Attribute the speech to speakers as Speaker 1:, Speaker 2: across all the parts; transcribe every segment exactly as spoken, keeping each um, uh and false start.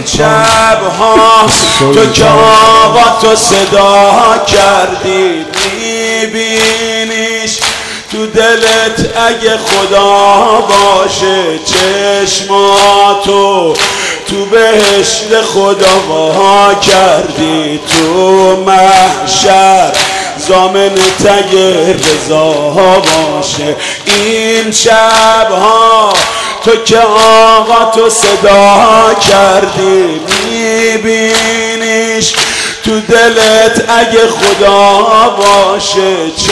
Speaker 1: شبها تو که آقا تو صدا کردی میبینیش تو دلت اگه خدا باشه چشماتو تو بهشت خدا وا کردی تو محشر ضامن تگ رضا باشه این شبها تو که آقا تو صدا کردی میبینیش تو دلت اگه خدا باشه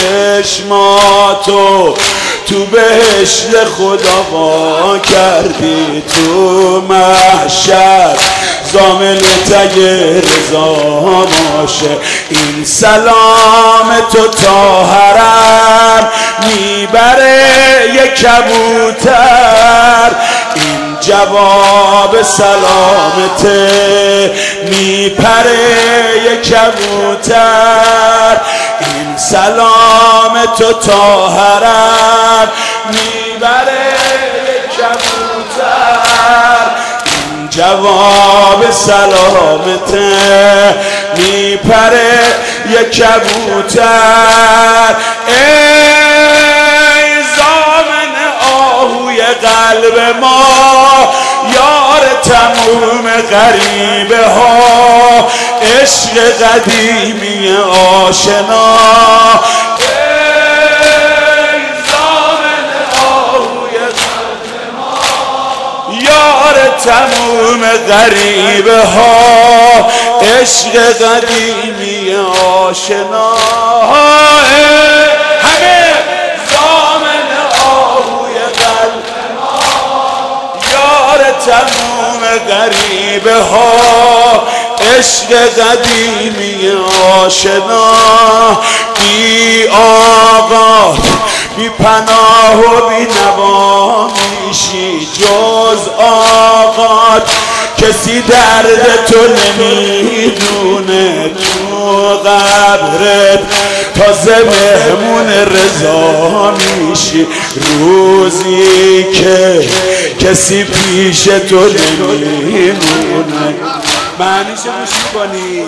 Speaker 1: چشماتو تو بهشت خدا وا کردی تو محشر ضامن تگ رضا باشه این سلام تو تا حرم میبره یک کبوتر این جواب سلامته میپره یک کبوتر این سلام تو تا حرم میبره یک کبوتر این جواب سلامته میپره یک کبوتر ای ضامن آهوی قلب ما یار تموم غریبه ها عشق قدیمی آشنا ای ضامن آهوی قلب ما یار تموم غریبه ها عشق قدیمی آشنا همه ضامن آهوی قلب ما یار تموم غریبه ها عشق قدیمی آشنا بی آقا بی پناه و بی نوا میشی جز آقا کسی درد تو نمیدونه تو قبرت تازه مهمون رضا میشی روزی که کسی پیش تو نمیمونه معنیشو گوش کنی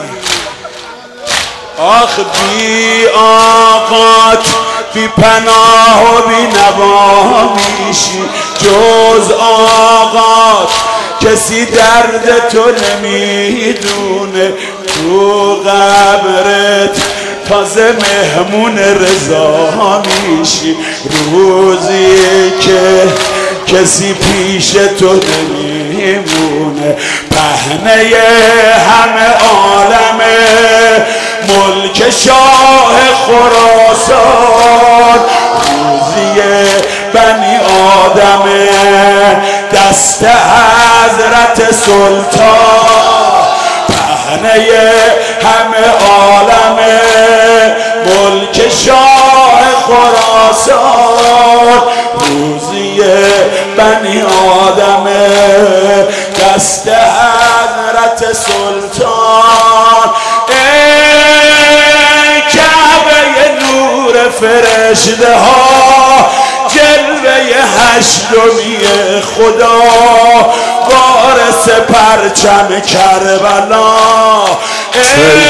Speaker 1: آخ بی آقات بی پناه و بی نوا میشی جز آقات کسی درد تو نمیدونه تو قبرت تازه مهمون رضا میشی روزی که کسی پیش تو نمیمونه پهنه همه عالمه ملک شاه خراسان روزی بنی آدمه دست حضرت سلطان پهنه همه عالمه ملک شاه خراسان روزی بنی آدمه دست حضرت سلطان ای کعبه نور فرشته ها جلوه هشتمی خدا وارث پرچم کربلا ای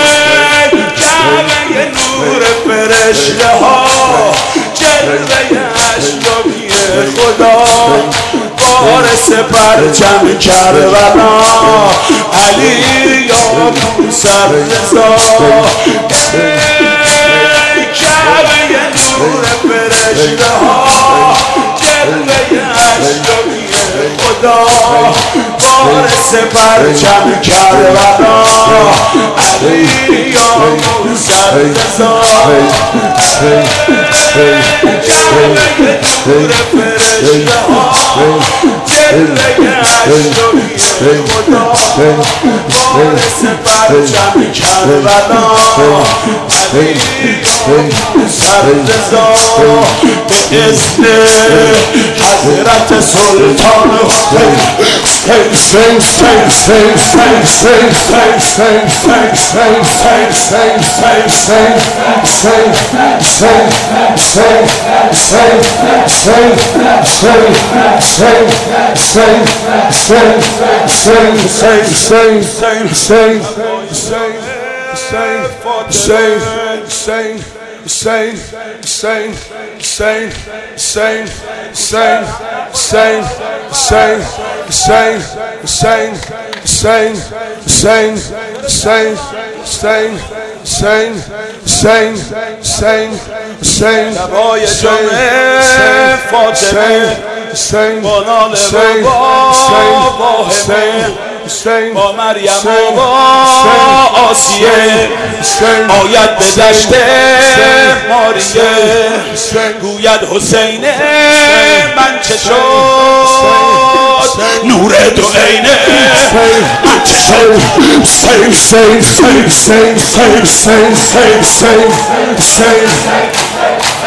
Speaker 1: کعبه نور فرشته ها جلوه هشتمی خدا وارث پرچم کربلا علی یا موسی رضا کعبه نور فرشته ها جلوه هشتمی خدا وارث پرچم کربلا علی یا موسی رضا کعبه نور فرشته ها جلوه هشتمی خدا وارث پرچم کربلا علی سررضا به اذن حضرت سلطان حسین Sing, sing, sing, sing, sing, sing, sing, sing, sing, sing, sing, sing, sing, sing, sing, sing, sing. نوای جامعه فاطمه با ناله و با همه با مریم و با آسیه آید به دشت ماریه گوید حسین من چه شد نور دو عینه من چه شد سین سین سین سین سین سین سین سین